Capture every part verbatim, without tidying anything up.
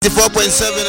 ninety-four point seven.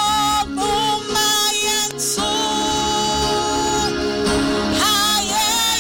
Oh,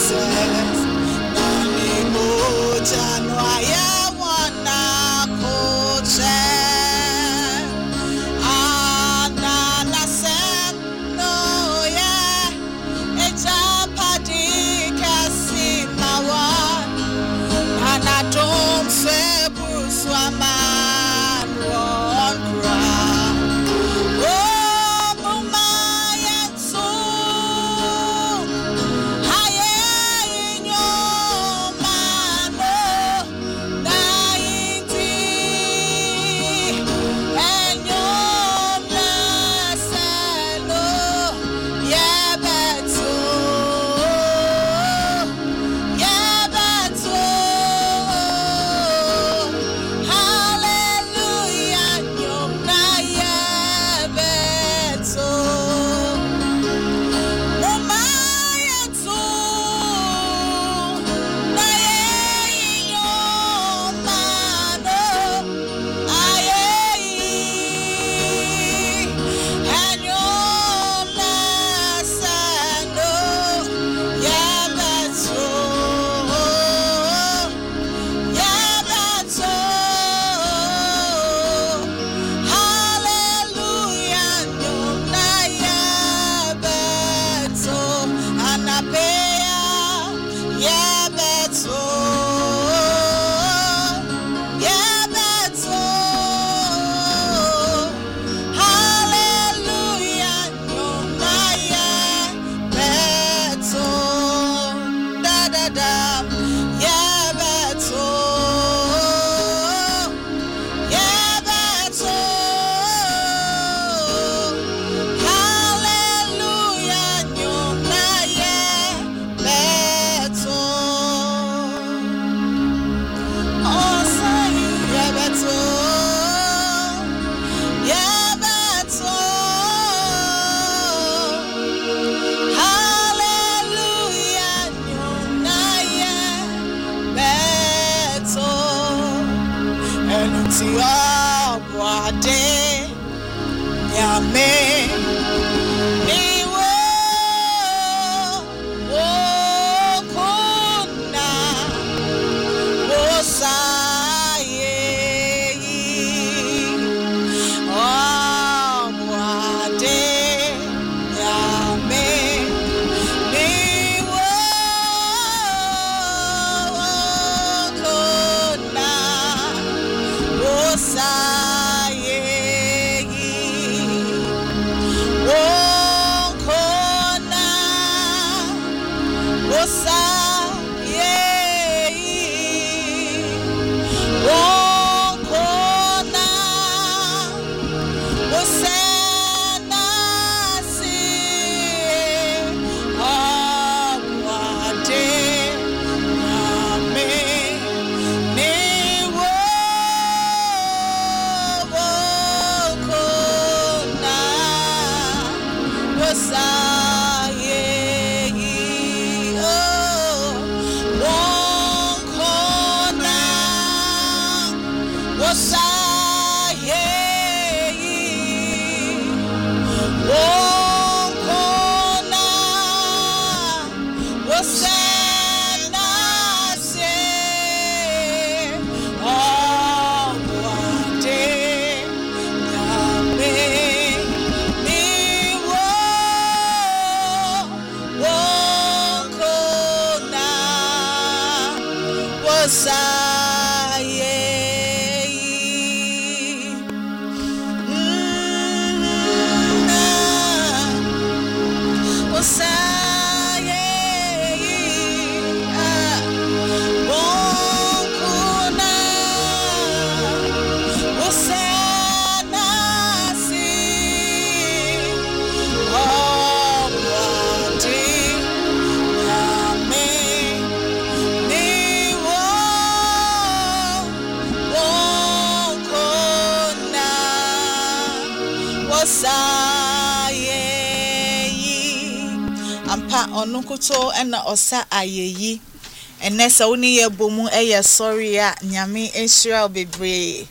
Onukuto ena osa ayeyi enesa oni ye bomu eye sorry ya nyame Israel bebre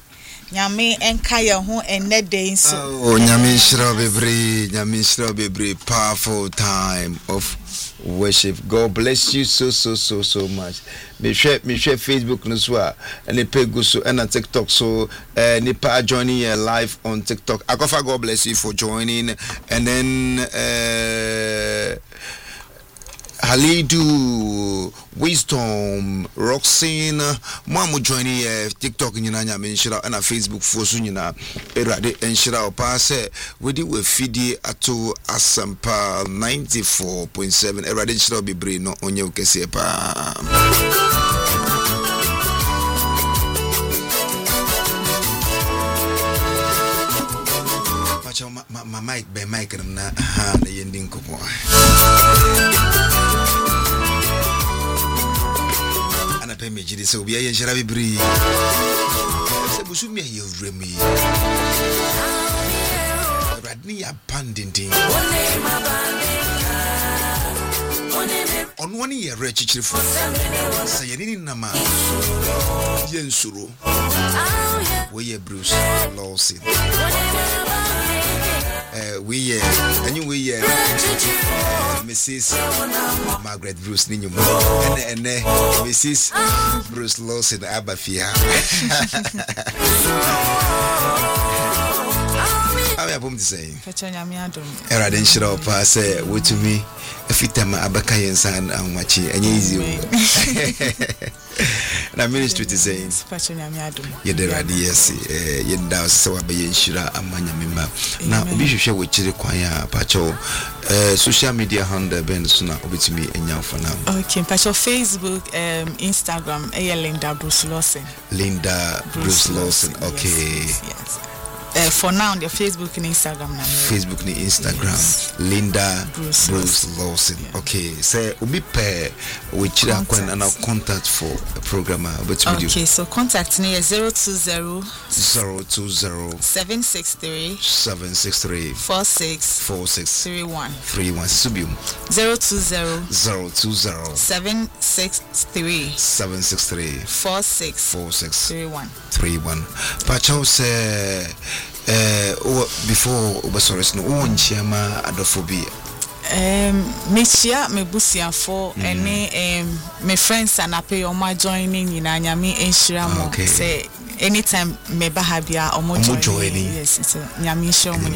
Nyame enka ye ho enne day so. Oh, nyame shira bebre, nyame shira bebre, powerful time of worship. God bless you so so so so much. Me share me share Facebook no so and the page go so and on TikTok so uh nipa joining here live on TikTok. Akofa, God bless you for joining. And then uh Halidu, Wisdom, Roxane, Mamu joining here, TikTok in Yanya Menshira and a Facebook for Sunina, Erade and Shira Passe, we do a fidi ato Asampa ninety-four point seven, Erade Shira be brain no on your Kesepa. My, my, my mic, by mic, and na ha, the ending couple. And I pay me, so be a shall be breathe. I said, me, you remy. Radney abandoning. On one year, wretched for saying Nama Yensuru. We are Bruce Lawson. Uh, we are, and you we are Missus Margaret Bruce Ninum and and Missus Bruce Lawson Abafia. I have to say, I didn't show up. I say, what to me, if it am Abakayan son and Machi and easy. Na ministry to say, you the radius, you down so I be shira amanya mima. Now, we should share with you, Quaya Pacho, social media handle Ben Suna, with me and now for now. Okay, Pacho Facebook, um, Instagram, A. Linda Bruce Lawson. Linda Bruce, Bruce Lawson, okay. Yes. yes. Uh, for now, the Facebook and Instagram. Now. Facebook and Instagram. Yes. Linda Bruce, Bruce Lawson. Yeah. Okay. So, we pair with you and our contact for a program. Okay. So, contact me is zero two zero zero two zero seven six three seven six three four six four six three one three one. Subium zero two zero zero two zero seven six three seven six three four six four six three one three one. Pacho say. Uh, before Obasoris no one chama adophobia. Um, Michia, me busia for any um, my friends and I pay on my joining in Anyami and Shiramo. Okay. Say anytime me bahabia or more joining. Yes, it's a Nyami show me.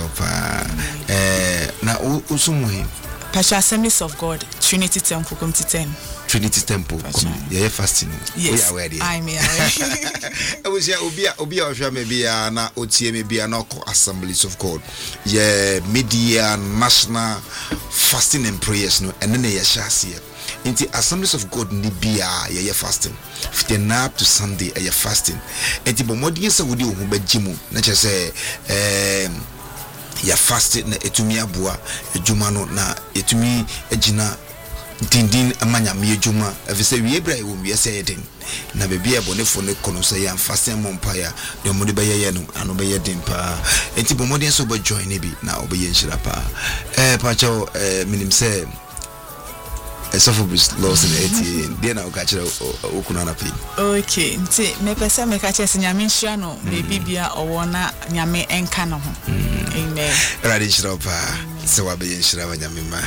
Eh, na usumwe. Pastor Assemblies of God, Trinity Temple, come to ten. Trinity Temple, yeah, fasting. Yes, I'm here. I was here, Obia, Obia, maybe na O T M, maybe na Assemblies of God. Yeah, media, national fasting and prayers, no, and then they shall see. In the Assemblies of God, Nibia, yeah, fasting. From nap to Sunday, yeah, fasting. And the Bomodians would do who be Jimu, not just say, um, ya fasting na etumi abua ejuma no na etumi ejina dindin amanya me ejuma efese wie bra e wo wie se yedin na be bia bonefo ne kono se ya fasting mompaya de mo de be ye no ano be yedin pa enti bomodin so be join ne bi na obe ye nshira pa eh pa cho eh minim se esophagus loss in eighteen then I catch okunana pay. Okay, nti me pesa me catch se nyame hia no me bibia owo na nyame enka no ho. Amen. Radi shira pa se wa be shira wa nyame ma.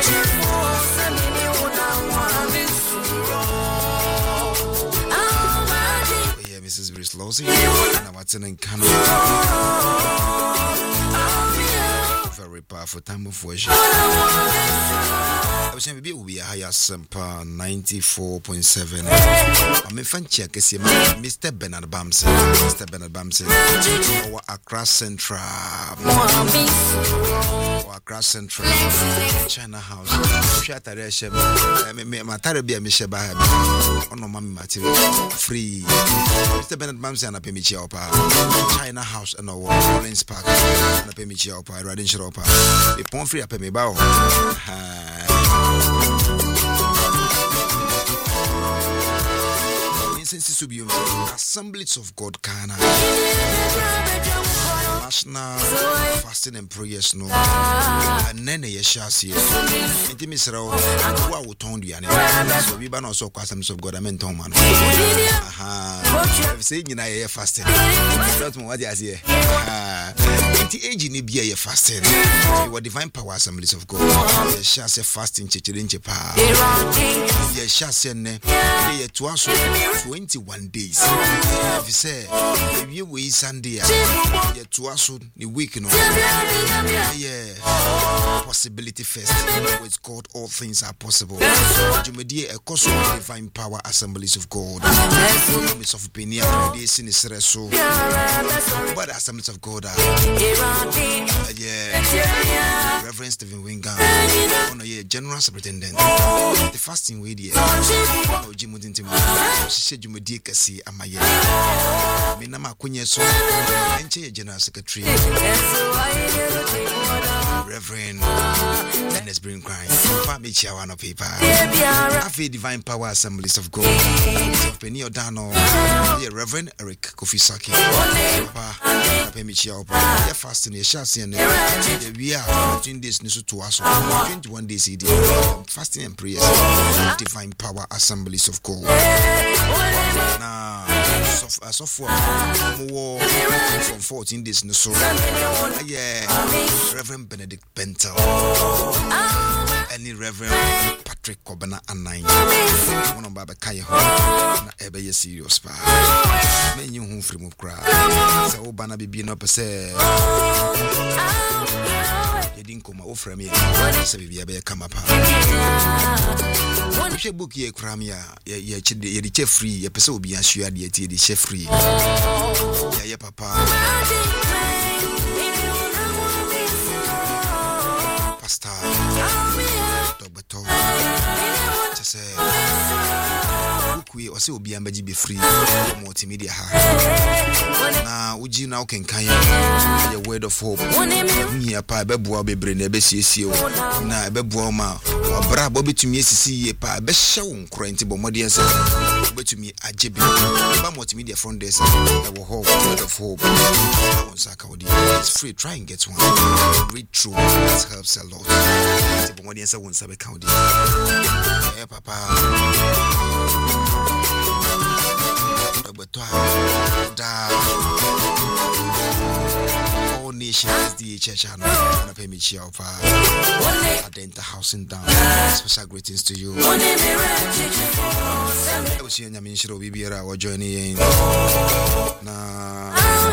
Yeah, Missus Bruce Lawson na watson in Canada. Very powerful time of worship. I was saying, maybe we are higher Sampa ninety-four point seven. I'm a fan check, Mister Bernard Bamson, Mister Bernard Bamson, or Accra Central, or Accra Central, China House, Shataresha, my Tarabia Mishaba, or no mammy material, free. Mister Bernard Bamson, and a Pemichiopa, China House, and a Orleans Park, and a Pemichiopa, Radin Sharopa, a pon free up a Mebao. Assemblies of God, Kana. national fasting and prayers no and then ye shall see it me sero wa wo ton duane so bi ba na so kwasam of God amen ton man aha say nyina ye fasting not mo what you say ah the age ni bia ye fasting you divine power assemblies of God ye shall say fasting chechire nche pa ye shall say ne ye to aso twenty-one days if you say we we Sunday ye to aso the week no yeah possibility first with God all things are possible jumedie e koso divine power assemblies of God promise of opinion days in Israel so but assemblies of God are yeah Reverend Stephen Winga on a general superintendent the fasting way there no jimudinti she said jumedie kasi amaye me na makunye so enche general secretary Reverend Dennis Bring Crime for me chawa no paper afi divine power assemblies of God so Penny Odano yeah Reverend Eric Kofisaki papa pay me chawa yeah fasting yeah shasi and we are between this nisu to us twenty-one days E D fasting and prayers divine power assemblies of God na so so for more from fourteen days nisu yeah Reverend Benedict Bentel any Reverend Patrick Kobana Anai one of Baba Kaya na ebe ye serious pa men you hu free move cry say obana bibi no pe say ye din koma o frame ye say bibi ebe come pa one she book ye kram ya ye chide ye di che free ye pe say obi ansua de tie di che free ya ye papa Pastor Dobeto just say we or say obi ambaji be free multimedia ha na uji na okenkan ya word of hope nyi pa beboa bebre na be siesie na beboa ma obra bo betumi esisi ye pa be hye wo nkro enti bo modie se betumi ajebi ba multimedia front desk e wo hope word of hope on saka odi it's free try and get one read through it helps a lot enti bo modie se won sabe ka odi eh papa da all nations the church and I pay me cheer of Adenta housing down special greetings to you I was here in Yaminshiro Bibiera or joining in na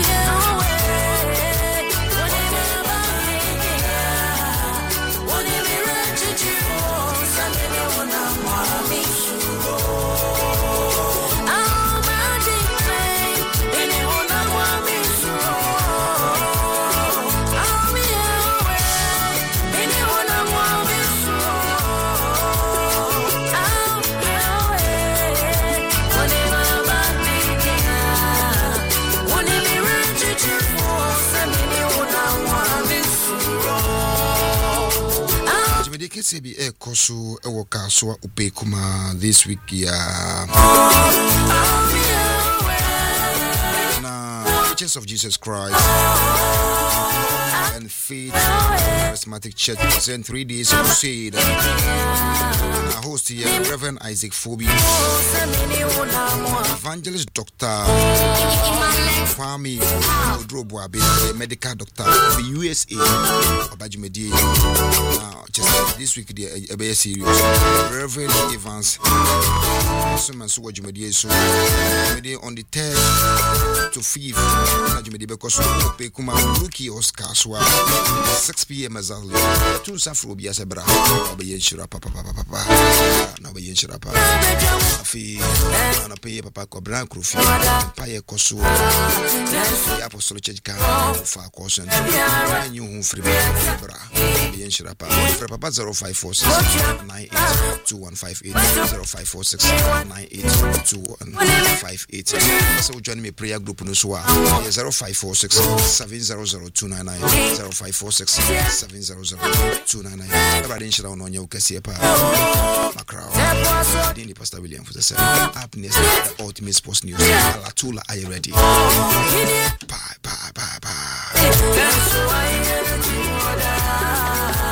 K B A Kosu Ewoka Soa Upekuma this week ya na Church of Jesus Christ and Faith Charismatic Church present three days crusade. Our host here Reverend Isaac Fobi, Evangelist Doctor Kwame Odroboabe, a medical doctor of the U S A Obajimedi. Now just this week they are very serious. Reverend Evans Suman Suwajimedi so on the third to fifth Najimedi because Pekuma Luki Oscar Swa six p.m. exactly. Two Safrobia Sebra Obayen Shira Papa Papa Papa Nobayen Shira Papa Afi na pay Papa Cobran Crufi Paye Kosu the Apostolic Church can for caution and you free Bra Obayen Shira Papa Papa zero five four six nine eight two one five eight zero five four six nine eight two one five eight. So join me prayer group no so zero five four six seven zero zero two nine nine zero five four six seven zero zero two nine nine. Everybody share on your kesi pa macro. Then the Pastor William for the seven. Up next the ultimate sports news. Alatula, are you ready? Bye bye bye bye. That's why